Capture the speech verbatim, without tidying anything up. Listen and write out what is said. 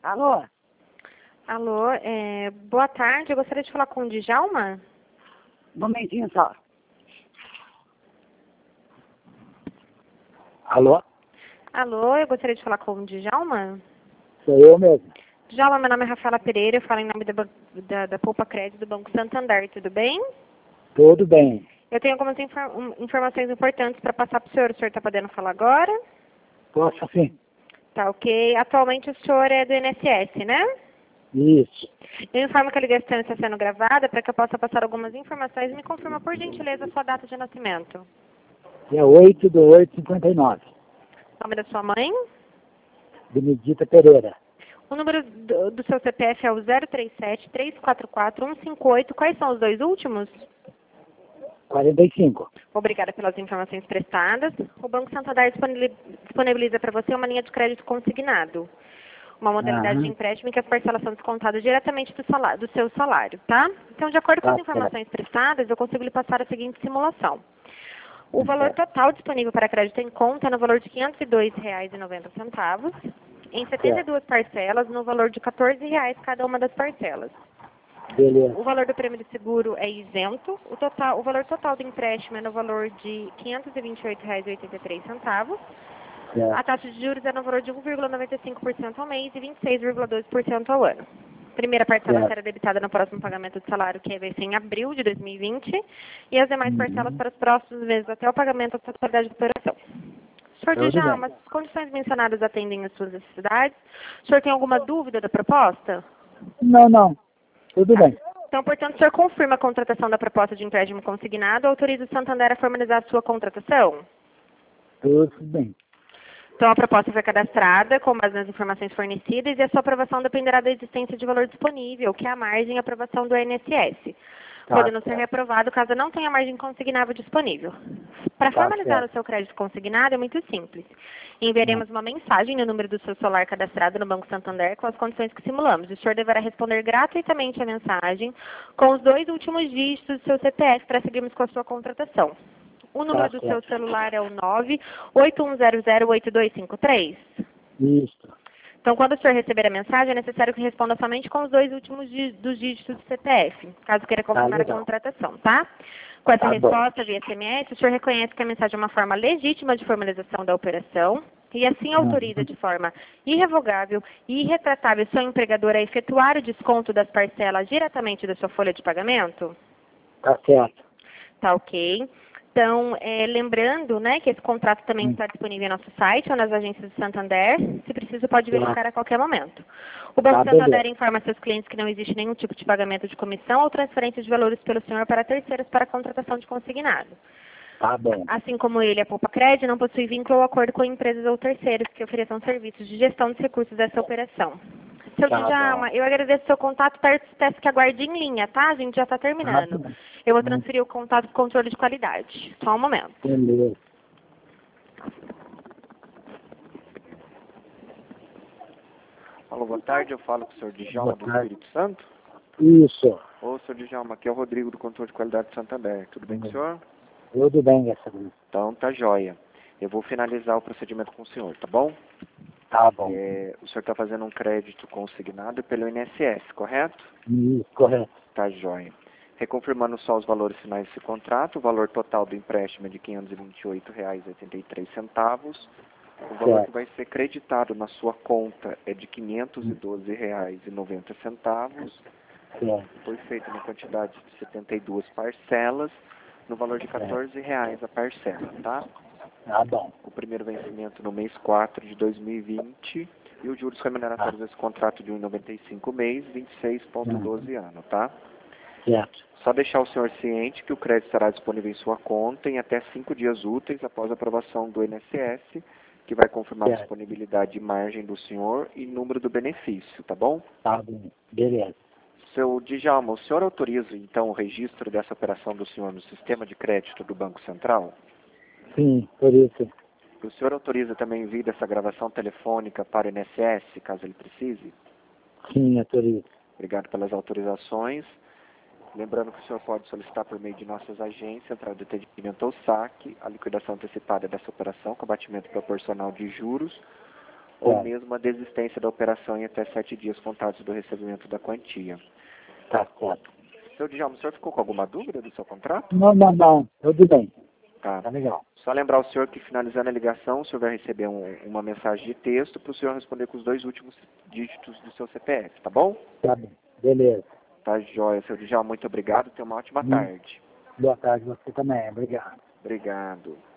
Alô? Alô, é, boa tarde, eu gostaria de falar com o Djalma. Um momentinho só. Alô? Alô, eu gostaria de falar com o Djalma. Sou eu mesmo. Djalma, meu nome é Rafaela Pereira, eu falo em nome da, ban- da, da Poupa Crédito do Banco Santander, tudo bem? Tudo bem. Eu tenho algumas infor- um, informações importantes para passar para o senhor. O senhor está podendo falar agora? Posso sim? Tá ok. Atualmente o senhor é do I N S S, né? Isso. Eu informo que a ligação está sendo gravada para que eu possa passar algumas informações e me confirma, por gentileza, a sua data de nascimento. Dia oito de oito de cinquenta e nove. Nome da sua mãe? Benedita Pereira. O número do, do seu C P F é o zero três sete, três quatro quatro, um cinco oito. Quais são os dois últimos? quarenta e cinco. Obrigada pelas informações prestadas. O Banco Santander disponibili- disponibiliza para você uma linha de crédito consignado. Uma modalidade de Aham. empréstimo em que as parcelas são descontadas diretamente do, salário, do seu salário, tá? Então, de acordo com Tá as certo. informações prestadas, eu consigo lhe passar a seguinte simulação. O Tá valor certo. total disponível para crédito em conta é no valor de quinhentos e dois reais e noventa centavos, em setenta e duas parcelas, no valor de quatorze reais cada uma das parcelas. Beleza. O valor do prêmio de seguro é isento. O, total, o valor total do empréstimo é no valor de quinhentos e vinte e oito reais e oitenta e três centavos. A Certo. taxa de juros é no valor de um vírgula noventa e cinco por cento ao mês e vinte e seis vírgula doze por cento ao ano. Primeira parcela Certo. será debitada no próximo pagamento de salário, que vai ser em abril de dois mil e vinte, e as demais parcelas Uhum. para os próximos meses até o pagamento da totalidade da operação. Senhor Tudo bem. Djalma, as condições mencionadas atendem às suas necessidades? O senhor tem alguma dúvida da proposta? Não, não. Tudo bem. Então, portanto, o senhor confirma a contratação da proposta de empréstimo consignado, autoriza o Santander a formalizar a sua contratação? Tudo bem. Então, a proposta foi cadastrada com base nas informações fornecidas e a sua aprovação dependerá da existência de valor disponível, que é a margem e aprovação do I N S S, Tá podendo ser certo. reprovado caso não tenha margem consignável disponível. Para Tá formalizar certo. o seu crédito consignado é muito simples. Enviaremos uma mensagem no número do seu celular cadastrado no Banco Santander com as condições que simulamos. O senhor deverá responder gratuitamente a mensagem com os dois últimos dígitos do seu C P F para seguirmos com a sua contratação. O número Tá do seu certo. celular é o nove oito um zero zero oito dois cinco três. Isso. Então, quando o senhor receber a mensagem, é necessário que responda somente com os dois últimos dí- dos dígitos do C P F, caso queira confirmar a legal. contratação, tá? Com essa Tá bom. resposta via S M S, o senhor reconhece que a mensagem é uma forma legítima de formalização da operação e assim autoriza Uhum. de forma irrevogável e irretratável seu empregador a efetuar o desconto das parcelas diretamente da sua folha de pagamento? Tá certo. Tá ok. Então, é, lembrando, né, que esse contrato também Hum. está disponível em nosso site ou nas agências do Santander. Se precisa, pode Tá. verificar a qualquer momento. O Banco Tá, Santander beleza. informa seus clientes que não existe nenhum tipo de pagamento de comissão ou transferência de valores pelo senhor para terceiros para a contratação de consignado. Tá bom. Assim como ele, a Poupa Crédito não possui vínculo ou acordo com empresas ou terceiros que ofereçam serviços de gestão dos recursos dessa operação. Seu Tá Djalma, bom. eu agradeço o seu contato, peço peço que aguarde em linha, tá? A gente já está terminando. Tá bom. Eu vou Hum. transferir o contato para o controle de qualidade. Só um momento. Beleza. Alô, boa tarde, eu falo com o senhor Djalma Boa do tarde. Espírito Santo. Isso. Ô, senhor Djalma, aqui é o Rodrigo do Controle de Qualidade de Santander. Tudo bem com o senhor? Tudo bem, essa vez. Então, tá jóia. Eu vou finalizar o procedimento com o senhor, tá bom? Tá bom. É, o senhor está fazendo um crédito consignado pelo I N S S, correto? Isso, correto. Tá jóia. Reconfirmando só os valores finais desse contrato, o valor total do empréstimo é de quinhentos e vinte e oito reais e oitenta e três centavos. O valor Certo. que vai ser creditado na sua conta é de quinhentos e doze reais e noventa centavos. Certo. Foi feito na quantidade de setenta e duas parcelas, no valor de quatorze reais a parcela, tá? Tá bom. O primeiro vencimento no mês quatro de dois mil e vinte e os juros remuneratórios desse contrato de um vírgula noventa e cinco mês, vinte e seis vírgula doze ano, tá? Certo. Só deixar o senhor ciente que o crédito estará disponível em sua conta em até cinco dias úteis após a aprovação do I N S S, que vai confirmar a Certo. disponibilidade de margem do senhor e número do benefício, tá bom? Tá bom. Beleza. Seu Djalma, o senhor autoriza, então, o registro dessa operação do senhor no sistema de crédito do Banco Central? Sim, por isso. O senhor autoriza também o envio dessa gravação telefônica para o I N S S, caso ele precise? Sim, autorizo. Obrigado pelas autorizações. Lembrando que o senhor pode solicitar por meio de nossas agências, entrada de atendimento ou saque, a liquidação antecipada dessa operação com abatimento proporcional de juros, ou Tá. mesmo a desistência da operação em até sete dias contados do recebimento da quantia. Tá certo. Seu Djalma, o senhor ficou com alguma dúvida do seu contrato? Não, não, não. Tudo bem. Tá. Tá legal. Só lembrar o senhor que, finalizando a ligação, o senhor vai receber um, uma mensagem de texto para o senhor responder com os dois últimos dígitos do seu C P F, tá bom? Tá bem. Beleza. Tá, joia. Seu Djalma, muito obrigado. Tenha uma ótima Hum. tarde. Boa tarde você também. Obrigado. Obrigado.